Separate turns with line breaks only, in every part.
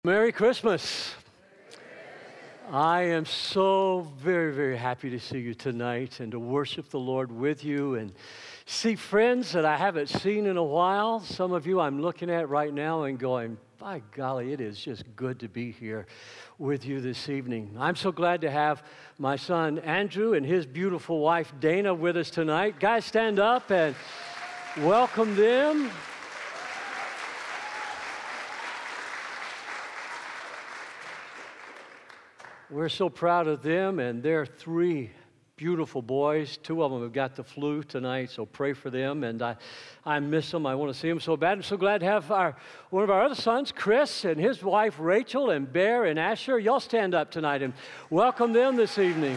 Merry Christmas. I am so very, very happy to see you tonight and to worship the Lord with you and see friends that I haven't seen in a while. Some of you I'm looking at right now and going, by golly, it is just good to be here with you this evening. I'm so glad to have my son Andrew and his beautiful wife Dana with us tonight. Guys, stand up and welcome them. We're so proud of them and their three beautiful boys. Two of them have got the flu tonight, so pray for them. And I miss them. I want to see them so bad. I'm so glad to have one of our other sons, Chris, and his wife, Rachel, and Bear, and Asher. Y'all stand up tonight and welcome them this evening.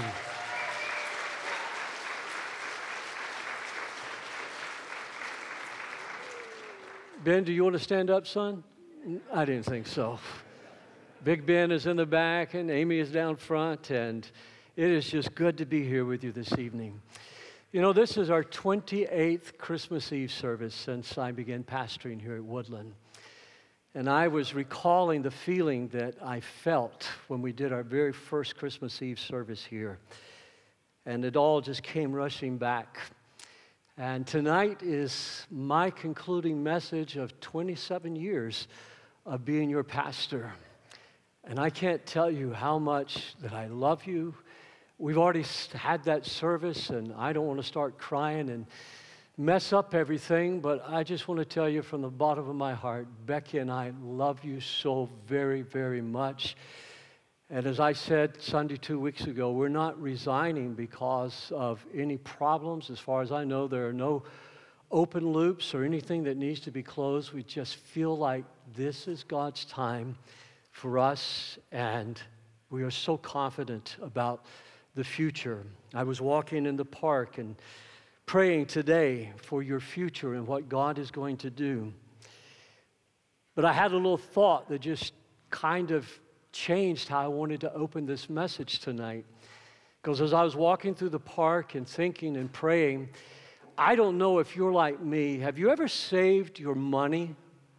Ben, do you want to stand up, son? I didn't think so. Big Ben is in the back, and Amy is down front, and it is just good to be here with you this evening. You know, this is our 28th Christmas Eve service since I began pastoring here at Woodland. And I was recalling the feeling that I felt when we did our very first Christmas Eve service here. And it all just came rushing back. And tonight is my concluding message of 27 years of being your pastor. And I can't tell you how much that I love you. We've already had that service, and I don't want to start crying and mess up everything, but I just want to tell you from the bottom of my heart, Becky and I love you so very, very much. And as I said Sunday 2 weeks ago, we're not resigning because of any problems. As far as I know, there are no open loops or anything that needs to be closed. We just feel like this is God's time for us, and we are so confident about the future. I was walking in the park and praying today for your future and what God is going to do. But I had a little thought that just kind of changed how I wanted to open this message tonight. Because as I was walking through the park and thinking and praying, I don't know if you're like me. Have you ever saved your money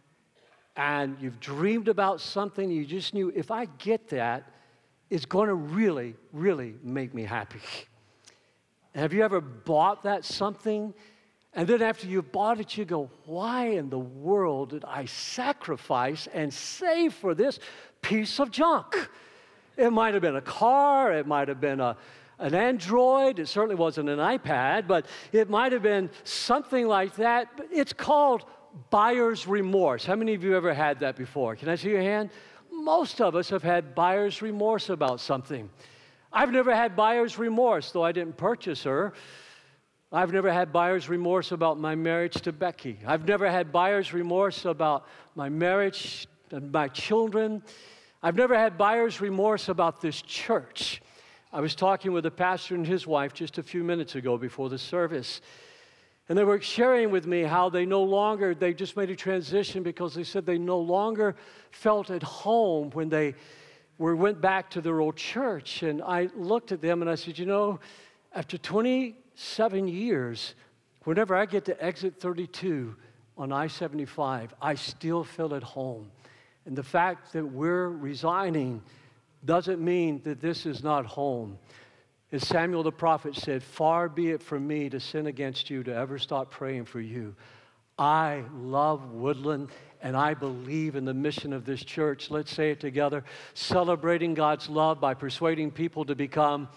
and you've dreamed about something and you just knew, if I get that, it's going to really, really make me happy? Have you ever bought that something, and then after you bought it, you go, why in the world did I sacrifice and save for this piece of junk? It might have been a car, it might have been an Android, it certainly wasn't an iPad, but it might have been something like that. But it's called buyer's remorse. How many of you ever had that before? Can I see your hand? Most of us have had buyer's remorse about something. I've never had buyer's remorse, though I didn't purchase her. I've never had buyer's remorse about my marriage to Becky. I've never had buyer's remorse about my marriage and my children. I've never had buyer's remorse about this church. I was talking with a pastor and his wife just a few minutes ago before the service. And they were sharing with me how they just made a transition because they said they no longer felt at home when they went back to their old church. And I looked at them and I said, you know, after 27 years, whenever I get to exit 32 on I-75, I still feel at home. And the fact that we're resigning doesn't mean that this is not home. As Samuel the prophet said, far be it from me to sin against you, to ever stop praying for you. I love Woodland, and I believe in the mission of this church. Let's say it together. Celebrating God's love by persuading people to become.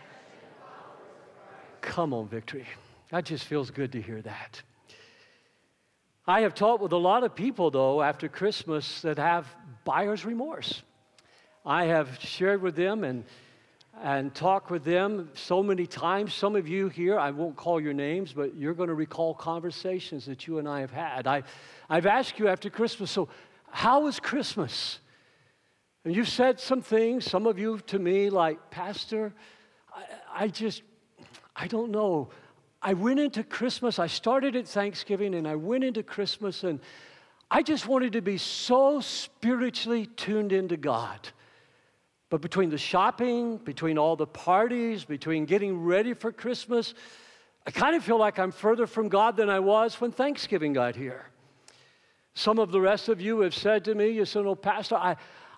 Come on, Victory. That just feels good to hear that. I have talked with a lot of people, though, after Christmas that have buyer's remorse. I have shared with them and talk with them so many times. Some of you here, I won't call your names, but you're going to recall conversations that you and I have had. I've asked you after Christmas, so how was Christmas? And you've said some things, some of you to me, like, Pastor, I don't know. I went into Christmas, I started at Thanksgiving, and I went into Christmas, and I just wanted to be so spiritually tuned into God. But between the shopping, between all the parties, between getting ready for Christmas, I kind of feel like I'm further from God than I was when Thanksgiving got here. Some of the rest of you have said to me, you said, "Oh, Pastor,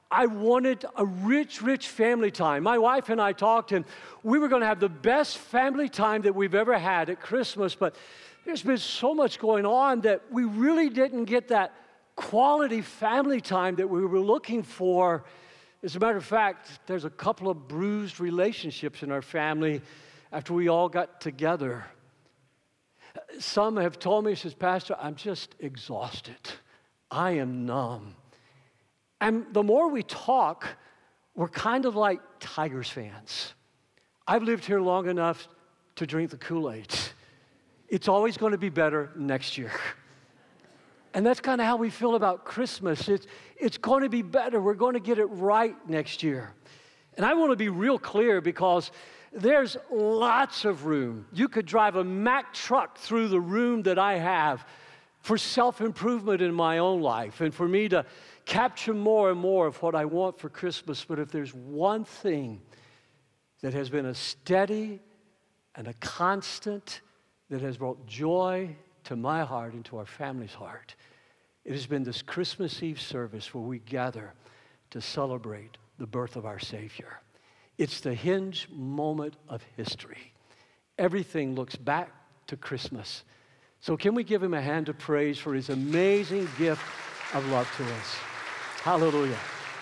I wanted a rich, rich family time. My wife and I talked, and we were going to have the best family time that we've ever had at Christmas, but there's been so much going on that we really didn't get that quality family time that we were looking for. As a matter of fact, there's a couple of bruised relationships in our family after we all got together. Some have told me, says, Pastor, I'm just exhausted. I am numb. And the more we talk, we're kind of like Tigers fans. I've lived here long enough to drink the Kool-Aid. It's always going to be better next year. And that's kind of how we feel about Christmas. It's going to be better. We're going to get it right next year. And I want to be real clear because there's lots of room. You could drive a Mack truck through the room that I have for self-improvement in my own life and for me to capture more and more of what I want for Christmas. But if there's one thing that has been a steady and a constant that has brought joy to my heart and to our family's heart, it has been this Christmas Eve service where we gather to celebrate the birth of our Savior. It's the hinge moment of history. Everything looks back to Christmas. So can we give him a hand of praise for his amazing gift of love to us? Hallelujah.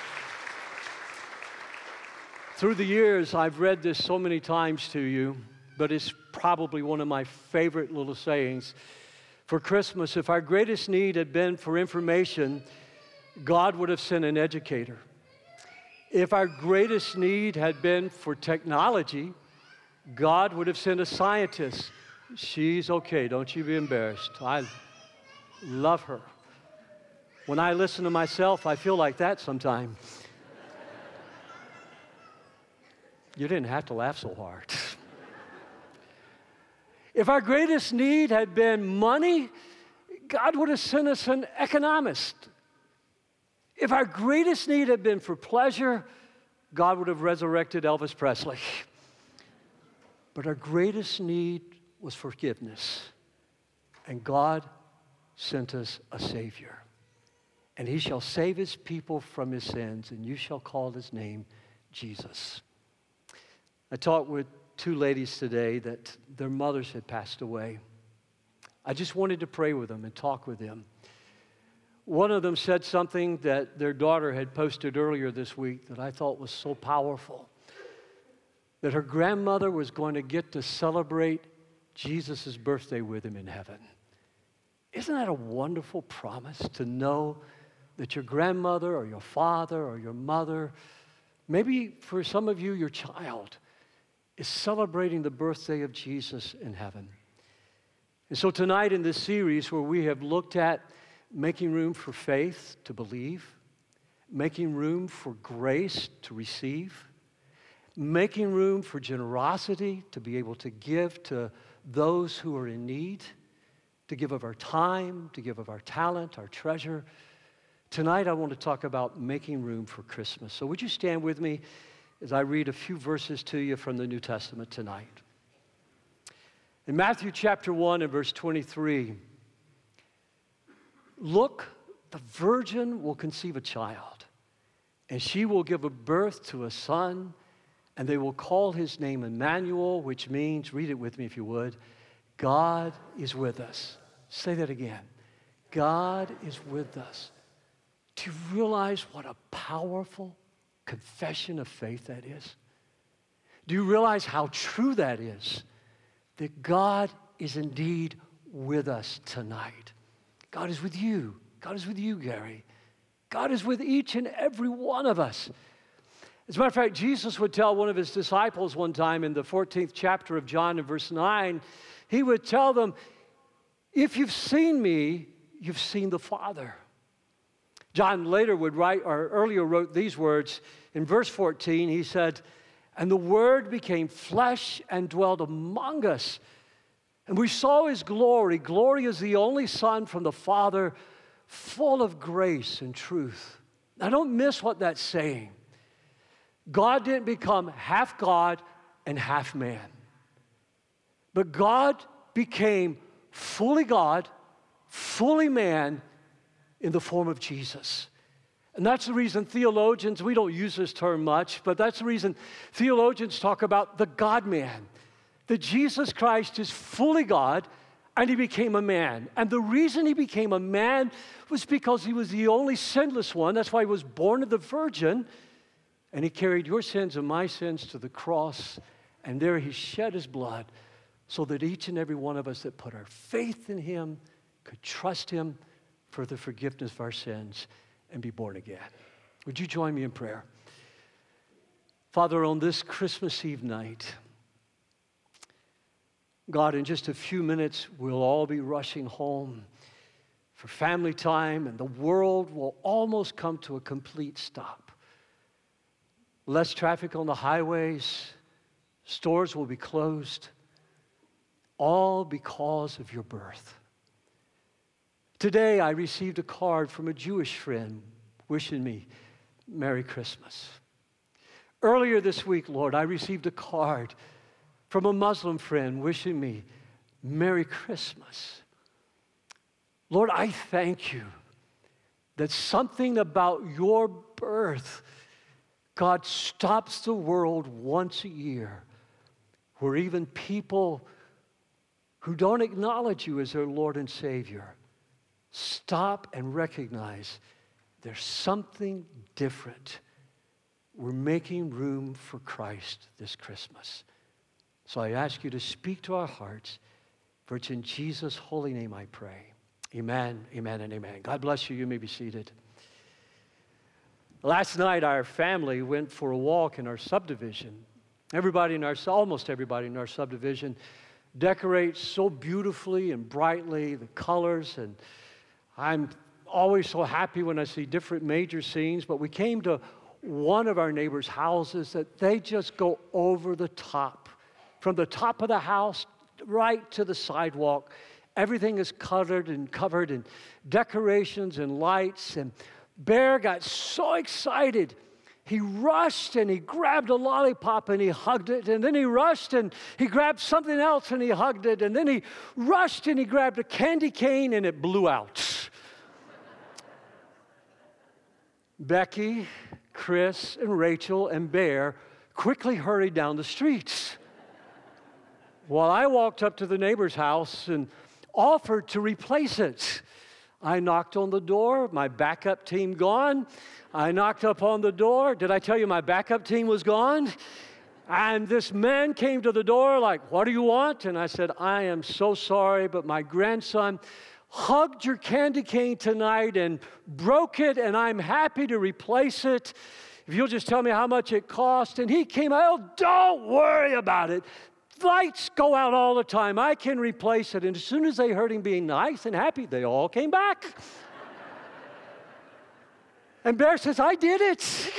Through the years, I've read this so many times to you, but it's probably one of my favorite little sayings. For Christmas, if our greatest need had been for information, God would have sent an educator. If our greatest need had been for technology, God would have sent a scientist. She's okay, don't you be embarrassed. I love her. When I listen to myself, I feel like that sometimes. You didn't have to laugh so hard. If our greatest need had been money, God would have sent us an economist. If our greatest need had been for pleasure, God would have resurrected Elvis Presley. But our greatest need was forgiveness. And God sent us a Savior. And he shall save his people from his sins, and you shall call his name Jesus. I talked with two ladies today that their mothers had passed away. I just wanted to pray with them and talk with them. One of them said something that their daughter had posted earlier this week that I thought was so powerful, that her grandmother was going to get to celebrate Jesus' birthday with him in heaven. Isn't that a wonderful promise to know that your grandmother or your father or your mother, maybe for some of you, your child, is celebrating the birthday of Jesus in heaven? And so tonight in this series where we have looked at making room for faith to believe, making room for grace to receive, making room for generosity to be able to give to those who are in need, to give of our time, to give of our talent, our treasure. Tonight I want to talk about making room for Christmas. So would you stand with me as I read a few verses to you from the New Testament tonight? In Matthew chapter 1 and verse 23, look, the virgin will conceive a child, and she will give a birth to a son, and they will call his name Emmanuel, which means, read it with me if you would, God is with us. Say that again. God is with us. Do you realize what a powerful confession of faith that is? Do you realize how true that is? That God is indeed with us tonight. God is with you. God is with you, Gary. God is with each and every one of us. As a matter of fact, Jesus would tell one of his disciples one time in the 14th chapter of John in verse 9, he would tell them, if you've seen me, you've seen the Father. John later would write, or earlier wrote these words in verse 14. He said, and the Word became flesh and dwelt among us. And we saw his glory. Glory is the only Son from the Father, full of grace and truth. Now don't miss what that's saying. God didn't become half God and half man. But God became fully God, fully man, in the form of Jesus. And that's the reason theologians, we don't use this term much, but that's the reason theologians talk about the God-man. That Jesus Christ is fully God, and he became a man. And the reason he became a man was because he was the only sinless one. That's why he was born of the Virgin. And he carried your sins and my sins to the cross. And there he shed his blood so that each and every one of us that put our faith in him could trust him for the forgiveness of our sins and be born again. Would you join me in prayer? Father, on this Christmas Eve night, God, in just a few minutes, we'll all be rushing home for family time, and the world will almost come to a complete stop. Less traffic on the highways, stores will be closed, all because of your birth. Today, I received a card from a Jewish friend wishing me Merry Christmas. Earlier this week, Lord, I received a card from a Muslim friend wishing me Merry Christmas. Lord, I thank you that something about your birth, God, stops the world once a year, where even people who don't acknowledge you as their Lord and Savior stop and recognize there's something different. We're making room for Christ this Christmas. So I ask you to speak to our hearts, for it's in Jesus' holy name I pray. Amen, amen, and amen. God bless you. You may be seated. Last night, our family went for a walk in our subdivision. Almost everybody in our subdivision decorates so beautifully and brightly, the colors, and I'm always so happy when I see different major scenes, but we came to one of our neighbors' houses that they just go over the top. From the top of the house right to the sidewalk, everything is covered in decorations and lights, and Bear got so excited. He rushed and he grabbed a lollipop and he hugged it, and then he rushed and he grabbed something else and he hugged it, and then he rushed and he grabbed a candy cane and it blew out. Becky, Chris, and Rachel and Bear quickly hurried down the streets, while I walked up to the neighbor's house and offered to replace it. I knocked on the door, my backup team gone. I knocked up on the door. Did I tell you my backup team was gone? And this man came to the door like, "What do you want?" And I said, "I am so sorry, but my grandson hugged your candy cane tonight and broke it, and I'm happy to replace it. If you'll just tell me how much it cost." And he came out, "Oh, don't worry about it. Lights go out all the time. I can replace it." And as soon as they heard him being nice and happy, they all came back. And Bear says, "I did it."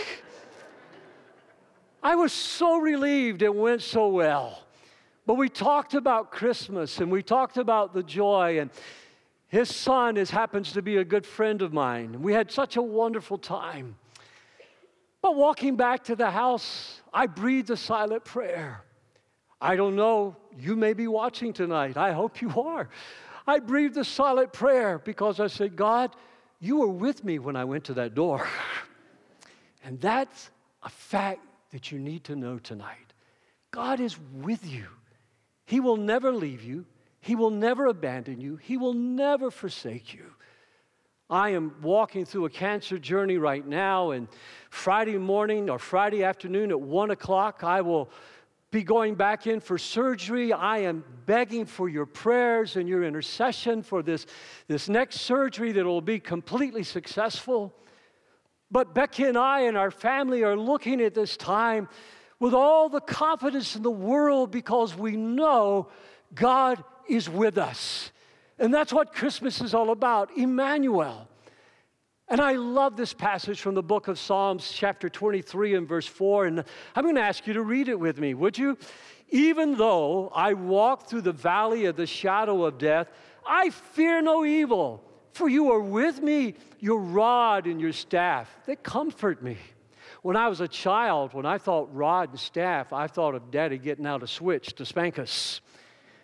I was so relieved it went so well. But we talked about Christmas, and we talked about the joy, and his son happens to be a good friend of mine. We had such a wonderful time. But walking back to the house, I breathed a silent prayer. I don't know, you may be watching tonight. I hope you are. I breathed a silent prayer because I said, "God, you were with me when I went to that door." And that's a fact that you need to know tonight. God is with you. He will never leave you. He will never abandon you. He will never forsake you. I am walking through a cancer journey right now, and Friday morning or Friday afternoon at 1 o'clock, I will be going back in for surgery. I am begging for your prayers and your intercession for this next surgery that will be completely successful. But Becky and I and our family are looking at this time with all the confidence in the world because we know God is with us. And that's what Christmas is all about, Emmanuel. And I love this passage from the book of Psalms, chapter 23 and verse 4. And I'm going to ask you to read it with me, would you? "Even though I walk through the valley of the shadow of death, I fear no evil, for you are with me, your rod and your staff, they comfort me." When I was a child, when I thought rod and staff, I thought of Daddy getting out a switch to spank us.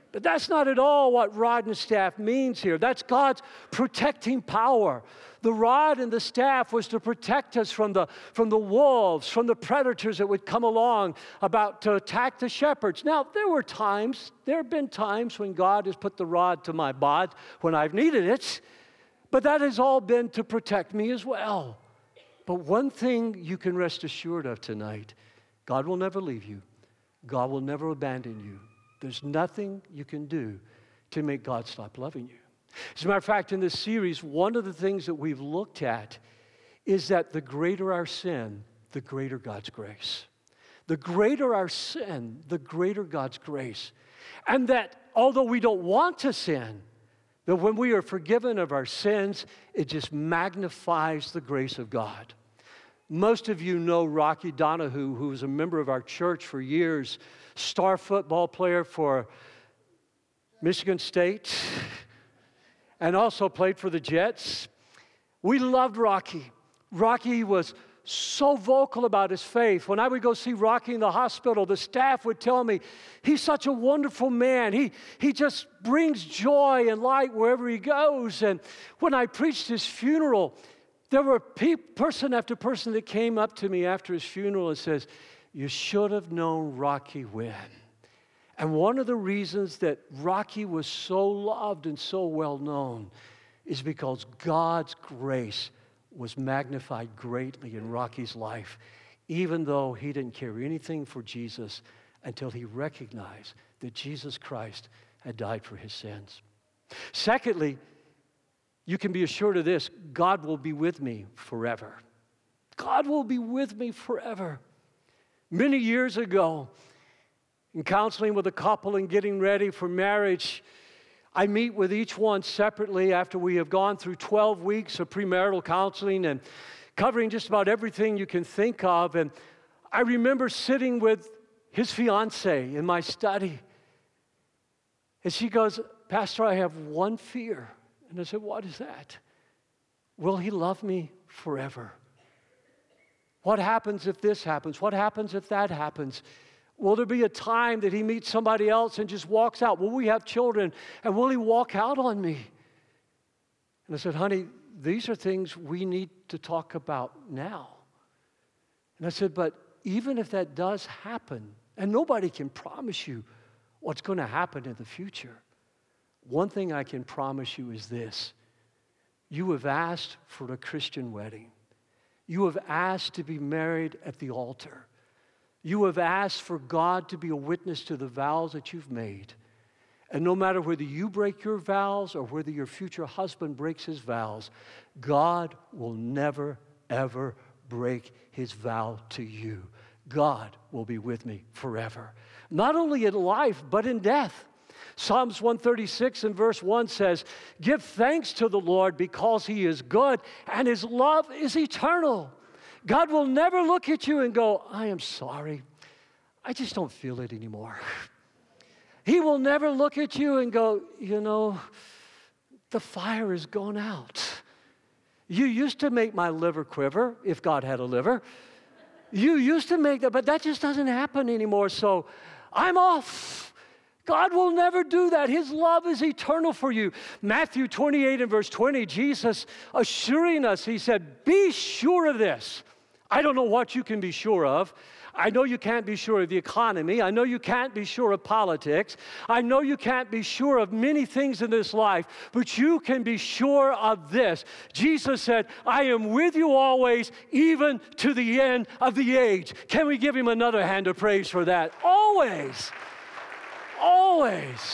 But that's not at all what rod and staff means here. That's God's protecting power. The rod and the staff was to protect us from the wolves, from the predators that would come along about to attack the shepherds. Now, there have been times when God has put the rod to my bod when I've needed it, but that has all been to protect me as well. But one thing you can rest assured of tonight, God will never leave you. God will never abandon you. There's nothing you can do to make God stop loving you. As a matter of fact, in this series, one of the things that we've looked at is that the greater our sin, the greater God's grace. The greater our sin, the greater God's grace. And that although we don't want to sin, that when we are forgiven of our sins, it just magnifies the grace of God. Most of you know Rocky Donahue, who was a member of our church for years, star football player for Michigan State, and also played for the Jets. We loved Rocky. Rocky was so vocal about his faith. When I would go see Rocky in the hospital, the staff would tell me, he's such a wonderful man. He just brings joy and light wherever he goes. And when I preached his funeral, there were person after person that came up to me after his funeral and says, you should have known Rocky when. And one of the reasons that Rocky was so loved and so well known is because God's grace was magnified greatly in Rocky's life, even though he didn't care anything for Jesus until he recognized that Jesus Christ had died for his sins. Secondly, you can be assured of this, God will be with me forever. God will be with me forever. Many years ago, in counseling with a couple and getting ready for marriage, I meet with each one separately after we have gone through 12 weeks of premarital counseling and covering just about everything you can think of. And I remember sitting with his fiancée in my study. And she goes, Pastor, I have one fear. And I said, what is that? Will he love me forever? What happens if this happens? What happens if that happens? Will there be a time that he meets somebody else and just walks out? Will we have children? And will he walk out on me? And I said, honey, these are things we need to talk about now. And I said, but even if that does happen, and nobody can promise you what's going to happen in the future, one thing I can promise you is this. You have asked for a Christian wedding. You have asked to be married at the altar. You have asked for God to be a witness to the vows that you've made. And no matter whether you break your vows or whether your future husband breaks his vows, God will never, ever break his vow to you. God will be with me forever. Not only in life, but in death. Psalms 136 and verse 1 says, give thanks to the Lord because he is good and his love is eternal. God will never look at you and go, I am sorry. I just don't feel it anymore. He will never look at you and go, you know, the fire is gone out. You used to make my liver quiver, if God had a liver. You used to make that, but that just doesn't happen anymore, so I'm off. God will never do that. His love is eternal for you. Matthew 28 and verse 20, Jesus assuring us, he said, be sure of this. I don't know what you can be sure of. I know you can't be sure of the economy. I know you can't be sure of politics. I know you can't be sure of many things in this life, but you can be sure of this. Jesus said, I am with you always, even to the end of the age. Can we give him another hand of praise for that? Always. Always.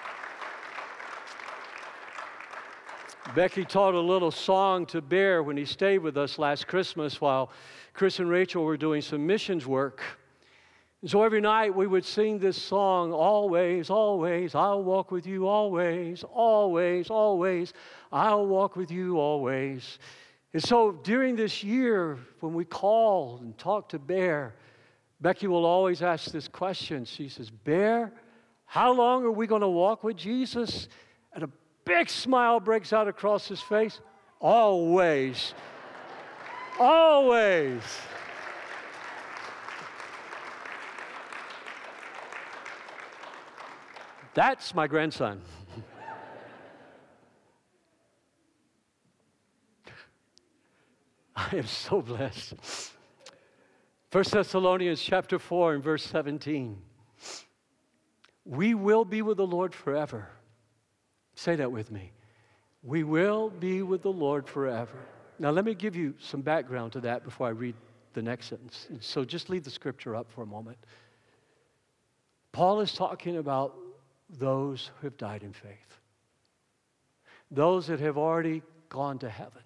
Becky taught a little song to Bear when he stayed with us last Christmas while Chris and Rachel were doing some missions work. And so every night we would sing this song, always, always, I'll walk with you always, always, always, I'll walk with you always. And so during this year, when we call and talk to Bear, Becky will always ask this question. She says, Bear, how long are we going to walk with Jesus? And a big smile breaks out across his face. Always. Always. That's my grandson. I am so blessed. 1 Thessalonians chapter 4 and verse 17. We will be with the Lord forever. Say that with me. We will be with the Lord forever. Now let me give you some background to that before I read the next sentence. So just leave the scripture up for a moment. Paul is talking about those who have died in faith. Those that have already gone to heaven.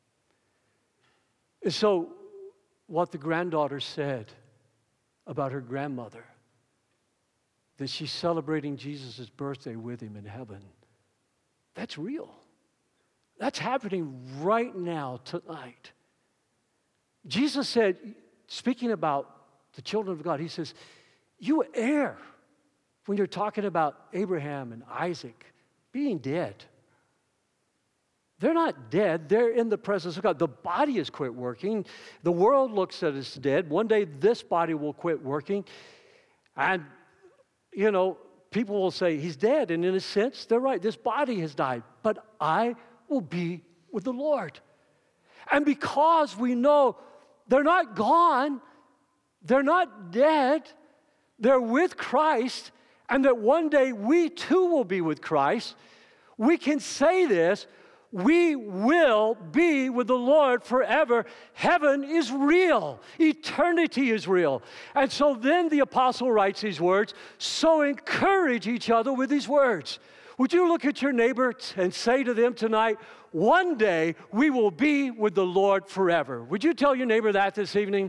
And so what the granddaughter said about her grandmother, that she's celebrating Jesus' birthday with him in heaven, that's real. That's happening right now, tonight. Jesus said, speaking about the children of God, he says, you err when you're talking about Abraham and Isaac being dead. They're not dead. They're in the presence of God. The body has quit working. The world looks at us dead. One day this body will quit working. And, you know, people will say, he's dead. And in a sense, they're right. This body has died. But I will be with the Lord. And because we know they're not gone, they're not dead, they're with Christ, and that one day we too will be with Christ, we can say this, we will be with the Lord forever. Heaven is real. Eternity is real. And so then the apostle writes these words, so encourage each other with these words. Would you look at your neighbor and say to them tonight, one day we will be with the Lord forever. Would you tell your neighbor that this evening?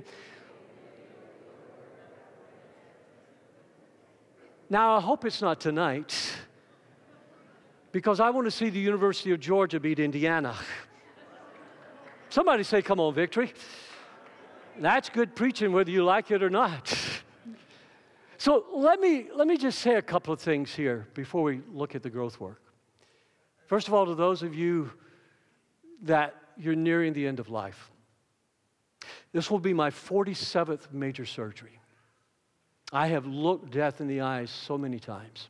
Now, I hope it's not tonight, because I want to see the University of Georgia beat Indiana. Somebody say, come on, Victory. That's good preaching whether you like it or not. So let me just say a couple of things here before we look at the growth work. First of all, to those of you that you're nearing the end of life, this will be my 47th major surgery. I have looked death in the eyes so many times.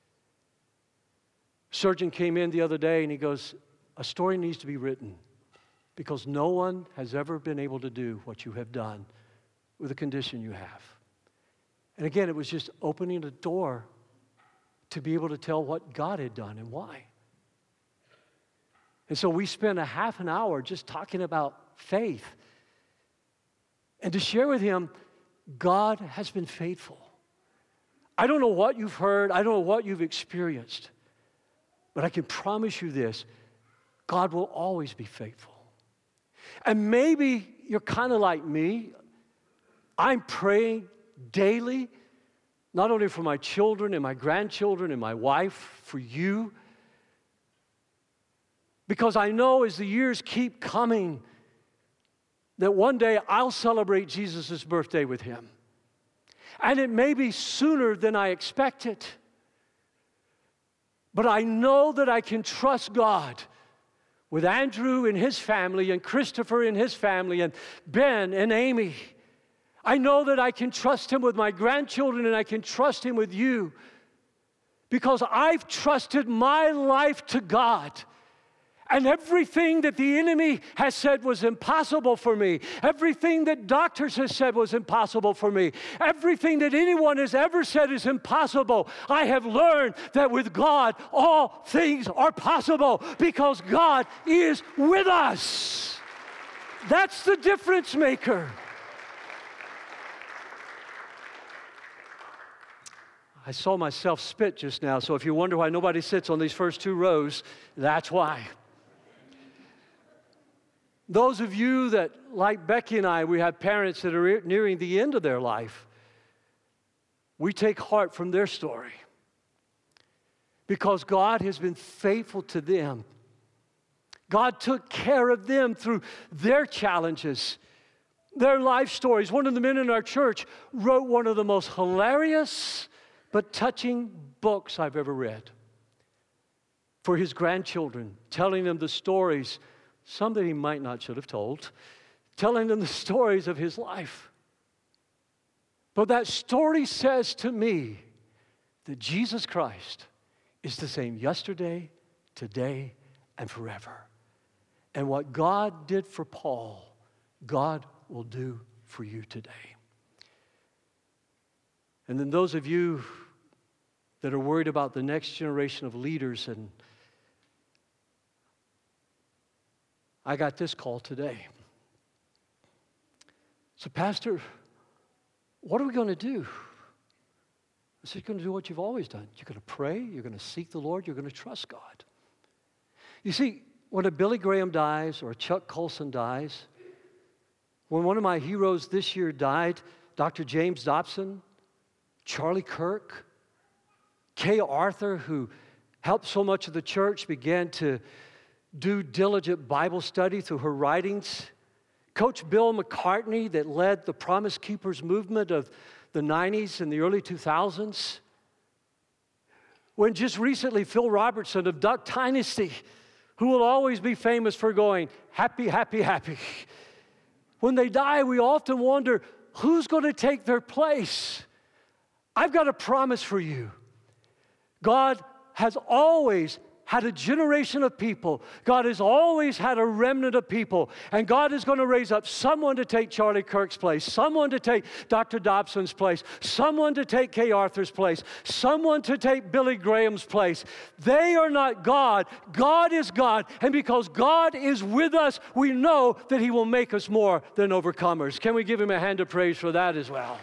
Surgeon came in the other day and he goes, a story needs to be written because no one has ever been able to do what you have done with the condition you have. And again, it was just opening a door to be able to tell what God had done and why. And so we spent a half an hour just talking about faith and to share with him, God has been faithful. I don't know what you've heard. I don't know what you've experienced. But I can promise you this, God will always be faithful. And maybe you're kind of like me. I'm praying daily, not only for my children and my grandchildren and my wife, for you. Because I know as the years keep coming, that one day I'll celebrate Jesus' birthday with him. And it may be sooner than I expected. But I know that I can trust God with Andrew and his family and Christopher and his family and Ben and Amy. I know that I can trust him with my grandchildren and I can trust him with you because I've trusted my life to God. And everything that the enemy has said was impossible for me, everything that doctors have said was impossible for me, everything that anyone has ever said is impossible, I have learned that with God, all things are possible because God is with us. That's the difference maker. I saw myself spit just now, so if you wonder why nobody sits on these first two rows, that's why. Those of you that, like Becky and I, we have parents that are nearing the end of their life, we take heart from their story because God has been faithful to them. God took care of them through their challenges, their life stories. One of the men in our church wrote one of the most hilarious but touching books I've ever read for his grandchildren, telling them the stories, some that he might not should have told, telling them the stories of his life. But that story says to me that Jesus Christ is the same yesterday, today, and forever. And what God did for Paul, God will do for you today. And then those of you that are worried about the next generation of leaders, and I got this call today. So, Pastor, what are we going to do? I said, you're going to do what you've always done. You're going to pray, you're going to seek the Lord, you're going to trust God. You see, when a Billy Graham dies or a Chuck Colson dies, when one of my heroes this year died, Dr. James Dobson, Charlie Kirk, Kay Arthur, who helped so much of the church, began to do diligent Bible study through her writings. Coach Bill McCartney, that led the Promise Keepers movement of the 90s and the early 2000s. When just recently Phil Robertson of Duck Dynasty, who will always be famous for going, happy, happy, happy. When they die, we often wonder, who's going to take their place? I've got a promise for you. God has always had a generation of people. God has always had a remnant of people. And God is going to raise up someone to take Charlie Kirk's place, someone to take Dr. Dobson's place, someone to take Kay Arthur's place, someone to take Billy Graham's place. They are not God. God is God. And because God is with us, we know that He will make us more than overcomers. Can we give Him a hand of praise for that as well?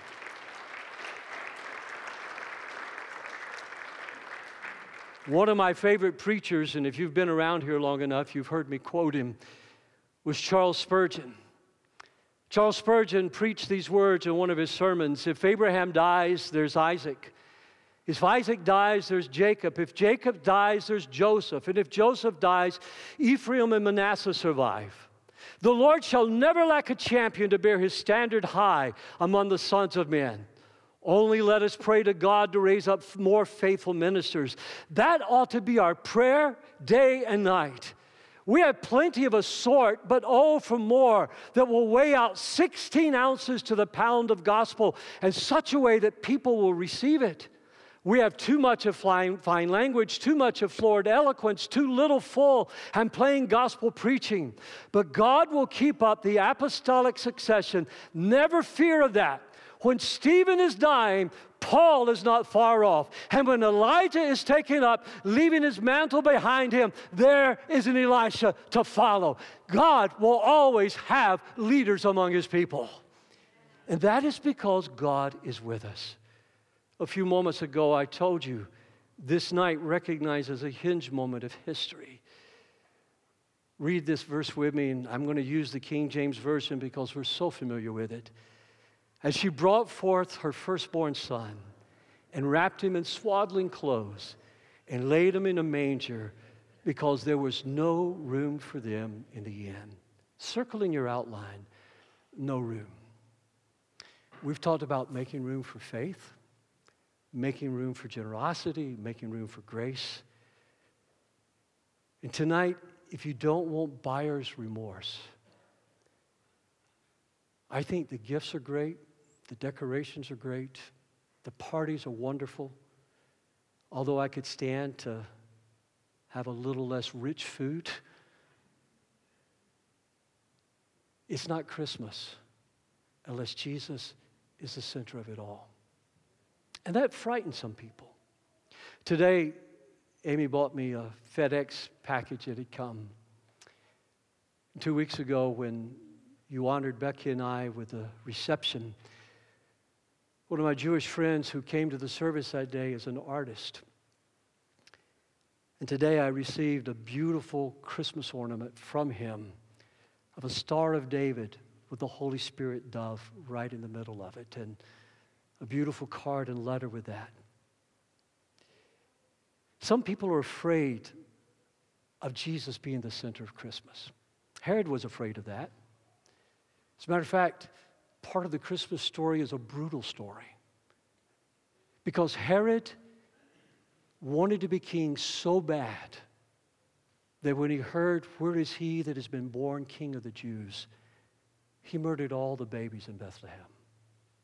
One of my favorite preachers, and if you've been around here long enough, you've heard me quote him, was Charles Spurgeon. Charles Spurgeon preached these words in one of his sermons. If Abraham dies, there's Isaac. If Isaac dies, there's Jacob. If Jacob dies, there's Joseph. And if Joseph dies, Ephraim and Manasseh survive. The Lord shall never lack a champion to bear His standard high among the sons of men. Only let us pray to God to raise up more faithful ministers. That ought to be our prayer day and night. We have plenty of a sort, but oh, for more that will weigh out 16 ounces to the pound of gospel in such a way that people will receive it. We have too much of fine language, too much of florid eloquence, too little full and plain gospel preaching. But God will keep up the apostolic succession. Never fear of that. When Stephen is dying, Paul is not far off. And when Elijah is taken up, leaving his mantle behind him, there is an Elisha to follow. God will always have leaders among His people. And that is because God is with us. A few moments ago, I told you this night recognizes a hinge moment of history. Read this verse with me, and I'm going to use the King James Version because we're so familiar with it. As she brought forth her firstborn son and wrapped him in swaddling clothes and laid him in a manger because there was no room for them in the inn. Circle in your outline, no room. We've talked about making room for faith, making room for generosity, making room for grace. And tonight, if you don't want buyer's remorse, I think the gifts are great. The decorations are great. The parties are wonderful. Although I could stand to have a little less rich food, it's not Christmas unless Jesus is the center of it all. And that frightens some people. Today, Amy bought me a FedEx package that had come. 2 weeks ago, when you honored Becky and I with a reception, one of my Jewish friends who came to the service that day is an artist. And today I received a beautiful Christmas ornament from him of a Star of David with the Holy Spirit dove right in the middle of it, and a beautiful card and letter with that. Some people are afraid of Jesus being the center of Christmas. Herod was afraid of that. As a matter of fact, part of the Christmas story is a brutal story. Because Herod wanted to be king so bad that when he heard, "Where is he that has been born King of the Jews?" he murdered all the babies in Bethlehem.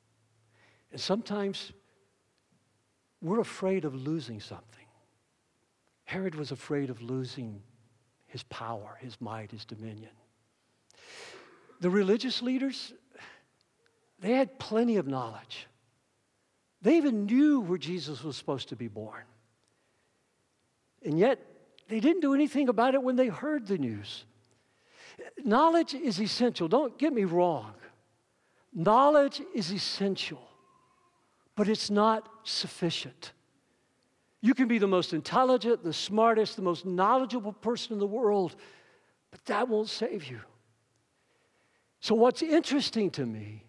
And sometimes we're afraid of losing something. Herod was afraid of losing his power, his might, his dominion. The religious leaders, they had plenty of knowledge. They even knew where Jesus was supposed to be born. And yet, they didn't do anything about it when they heard the news. Knowledge is essential. Don't get me wrong. Knowledge is essential, but it's not sufficient. You can be the most intelligent, the smartest, the most knowledgeable person in the world, but that won't save you. So what's interesting to me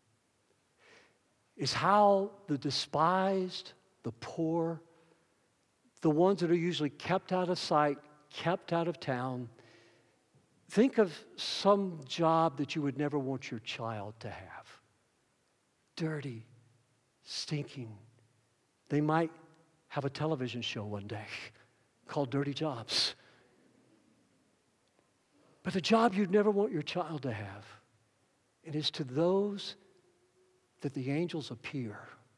is how the despised, the poor, the ones that are usually kept out of sight, kept out of town. Think of some job that you would never want your child to have. Dirty, stinking. They might have a television show one day called Dirty Jobs. But the job you'd never want your child to have, it is to those that the angels appear.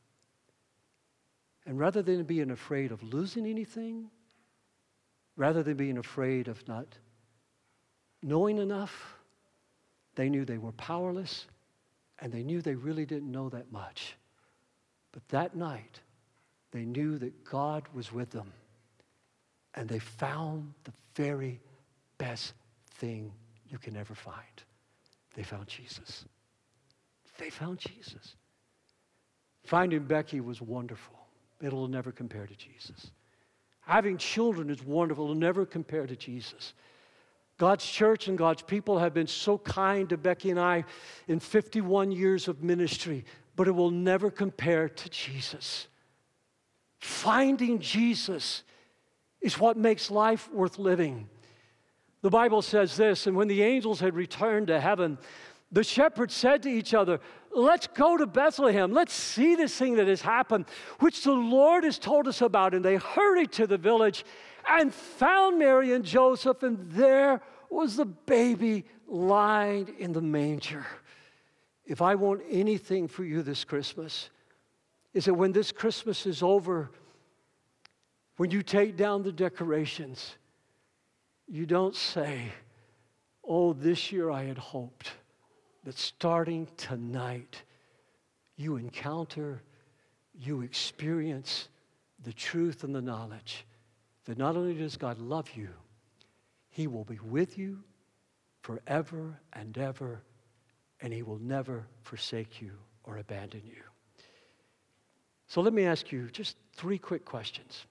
And rather than being afraid of losing anything, rather than being afraid of not knowing enough, they knew they were powerless, and they knew they really didn't know that much. But that night, they knew that God was with them, and they found the very best thing you can ever find. They found Jesus. They found Jesus. Finding Becky was wonderful. It'll never compare to Jesus. Having children is wonderful. It'll never compare to Jesus. God's church and God's people have been so kind to Becky and I in 51 years of ministry, but it will never compare to Jesus. Finding Jesus is what makes life worth living. The Bible says this, and when the angels had returned to heaven, the shepherds said to each other, let's go to Bethlehem. Let's see this thing that has happened, which the Lord has told us about. And they hurried to the village and found Mary and Joseph, and there was the baby lying in the manger. If I want anything for you this Christmas, is that when this Christmas is over, when you take down the decorations, you don't say, oh, this year I had hoped that starting tonight, you encounter, you experience the truth and the knowledge that not only does God love you, He will be with you forever and ever, and He will never forsake you or abandon you. So let me ask you just 3 quick questions.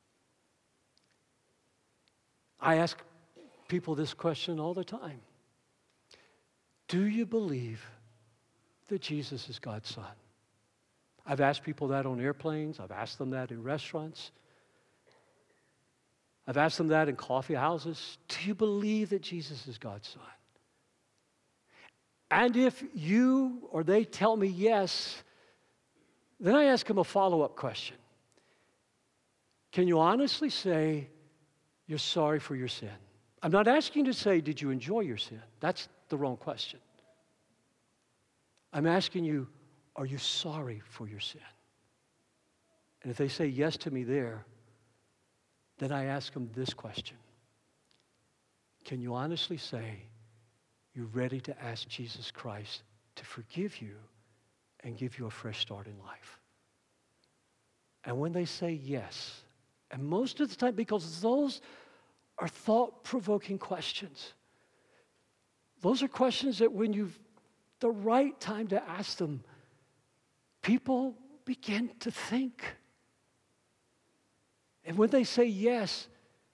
I ask people this question all the time. Do you believe that Jesus is God's Son? I've asked people that on airplanes. I've asked them that in restaurants. I've asked them that in coffee houses. Do you believe that Jesus is God's Son? And if you or they tell me yes, then I ask them a follow-up question. Can you honestly say you're sorry for your sin? I'm not asking you to say, did you enjoy your sin? That's the wrong question. I'm asking you, are you sorry for your sin? And if they say yes to me there, then I ask them this question. Can you honestly say you're ready to ask Jesus Christ to forgive you and give you a fresh start in life? And when they say yes, and most of the time, because those are thought-provoking questions. Those are questions that when you've the right time to ask them, people begin to think. And when they say yes,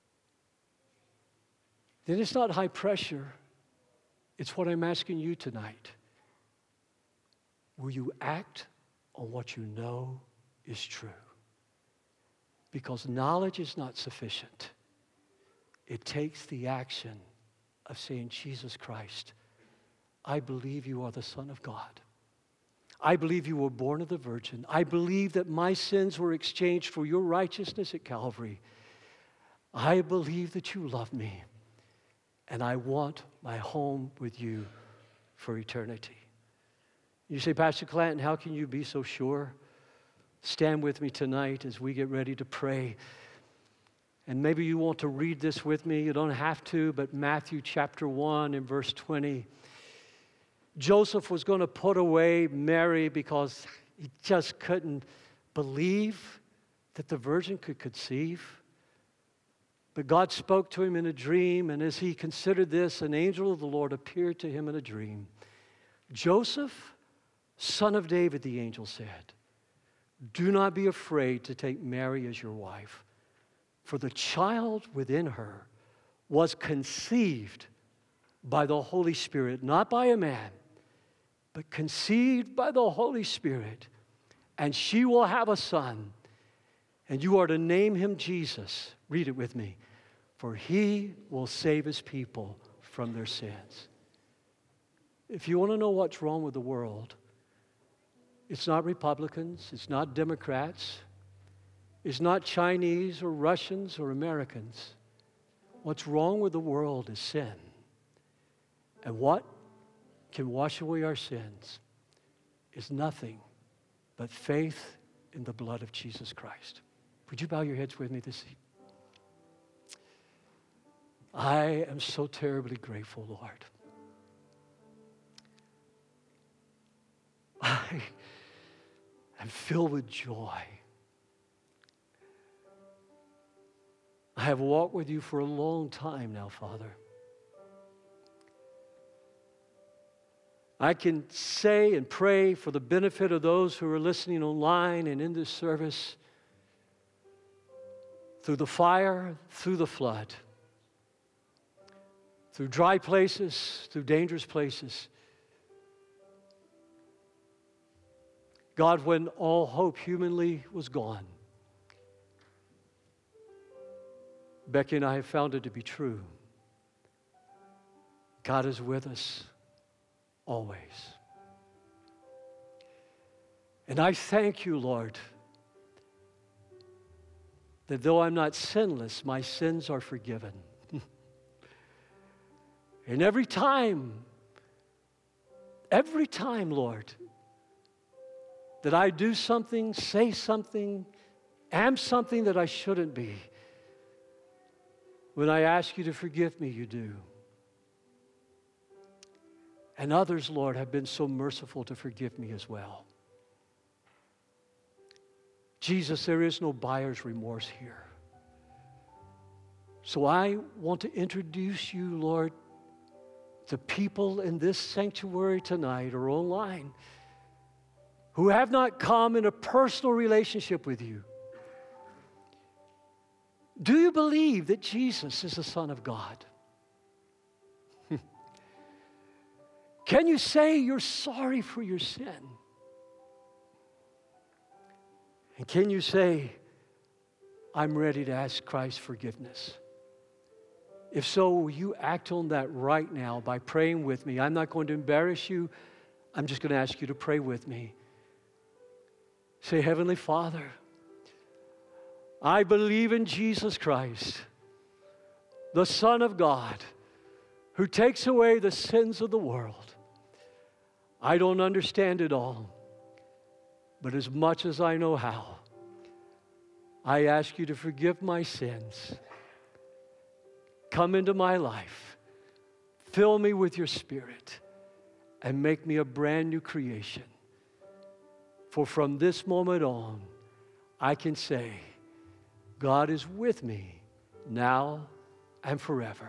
then it's not high pressure. It's what I'm asking you tonight. Will you act on what you know is true? Because knowledge is not sufficient. It takes the action of saying, Jesus Christ, I believe you are the Son of God. I believe you were born of the Virgin. I believe that my sins were exchanged for your righteousness at Calvary. I believe that you love me, and I want my home with you for eternity. You say, Pastor Clanton, how can you be so sure? Stand with me tonight as we get ready to pray. And maybe you want to read this with me. You don't have to, but Matthew chapter 1 and verse 20. Joseph was going to put away Mary because he just couldn't believe that the virgin could conceive. But God spoke to him in a dream, and as he considered this, an angel of the Lord appeared to him in a dream. Joseph, son of David, the angel said, do not be afraid to take Mary as your wife, for the child within her was conceived by the Holy Spirit, not by a man, but conceived by the Holy Spirit. And she will have a son, and you are to name him Jesus. Read it with me. For he will save his people from their sins. If you want to know what's wrong with the world, it's not Republicans, it's not Democrats, it's not Chinese or Russians or Americans. What's wrong with the world is sin. And what can wash away our sins is nothing but faith in the blood of Jesus Christ. Would you bow your heads with me this evening? I am so terribly grateful, Lord. I am filled with joy. I have walked with you for a long time now, Father. I can say and pray for the benefit of those who are listening online and in this service, through the fire, through the flood, through dry places, through dangerous places. God, when all hope humanly was gone, Becky and I have found it to be true. God is with us always. And I thank you, Lord, that though I'm not sinless, my sins are forgiven. And every time, Lord, that I do something, say something, am something that I shouldn't be, when I ask you to forgive me, you do. And others, Lord, have been so merciful to forgive me as well. Jesus, there is no buyer's remorse here. So I want to introduce you, Lord, to people in this sanctuary tonight or online who have not come in a personal relationship with you. Do you believe that Jesus is the Son of God? Can you say you're sorry for your sin? And can you say, I'm ready to ask Christ's forgiveness? If so, will you act on that right now by praying with me? I'm not going to embarrass you. I'm just going to ask you to pray with me. Say, Heavenly Father, I believe in Jesus Christ, the Son of God, who takes away the sins of the world. I don't understand it all, but as much as I know how, I ask you to forgive my sins. Come into my life, fill me with your Spirit, and make me a brand new creation. For from this moment on, I can say, God is with me now and forever.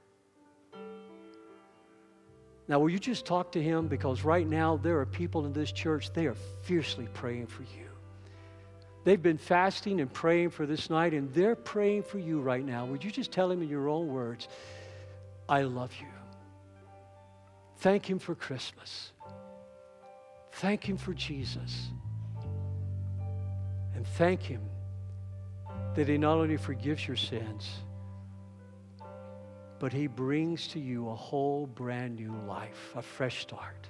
Now, will you just talk to him? Because right now, there are people in this church, they are fiercely praying for you. They've been fasting and praying for this night, and they're praying for you right now. Would you just tell him in your own words, I love you. Thank him for Christmas. Thank him for Jesus. And thank him that he not only forgives your sins, but he brings to you a whole brand new life, a fresh start.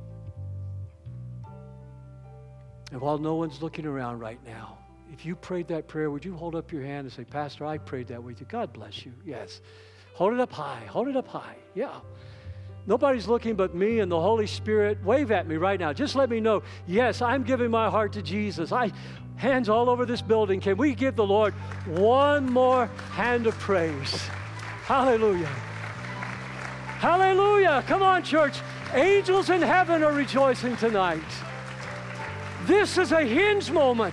And while no one's looking around right now, if you prayed that prayer, would you hold up your hand and say, Pastor, I prayed that with you. God bless you. Yes. Hold it up high. Hold it up high. Yeah. Nobody's looking but me and the Holy Spirit. Wave at me right now. Just let me know, yes, I'm giving my heart to Jesus. Hands all over this building. Can we give the Lord one more hand of praise? Hallelujah. Hallelujah. Come on, church. Angels in heaven are rejoicing tonight. This is a hinge moment.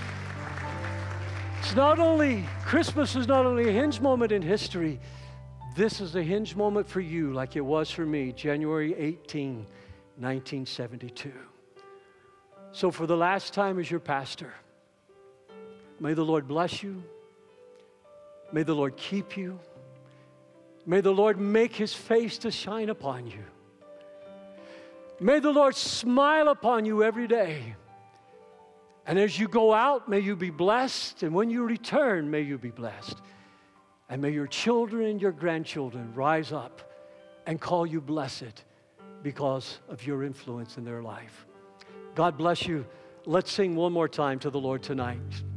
Christmas is not only a hinge moment in history, this is a hinge moment for you like it was for me, January 18, 1972. So for the last time as your pastor, may the Lord bless you. May the Lord keep you. May the Lord make His face to shine upon you. May the Lord smile upon you every day. And as you go out, may you be blessed. And when you return, may you be blessed. And may your children and your grandchildren rise up and call you blessed because of your influence in their life. God bless you. Let's sing one more time to the Lord tonight.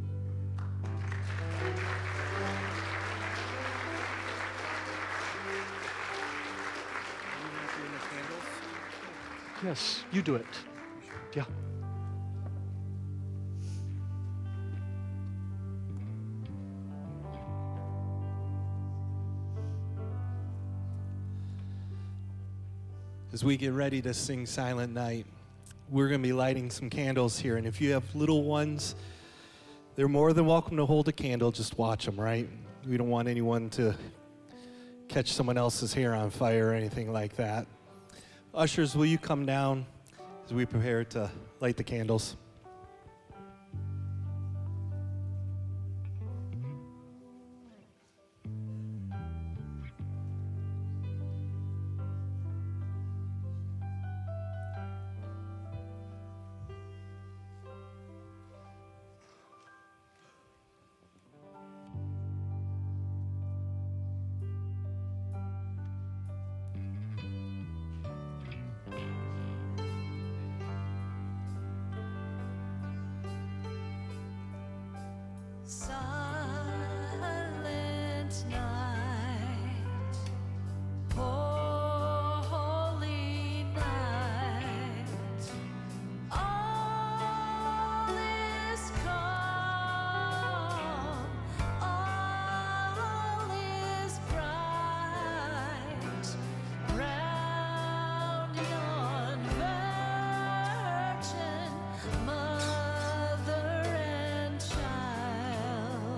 Yes, you do it. Yeah.
As we get ready to sing Silent Night, we're going to be lighting some candles here. And if you have little ones, they're more than welcome to hold a candle. Just watch them, right? We don't want anyone to catch someone else's hair on fire or anything like that. Ushers, will you come down as we prepare to light the candles?
Silent night, holy night, all is calm, all is bright, round yon virgin mother and child.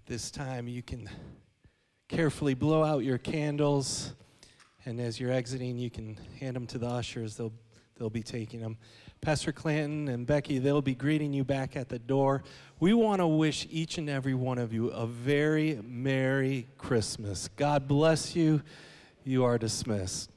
At this time, you can carefully blow out your candles, and as you're exiting, you can hand them to the ushers. They'll be taking them. Pastor Clanton and Becky, they'll be greeting you back at the door. We want to wish each and every one of you a very Merry Christmas. God bless you. You are dismissed.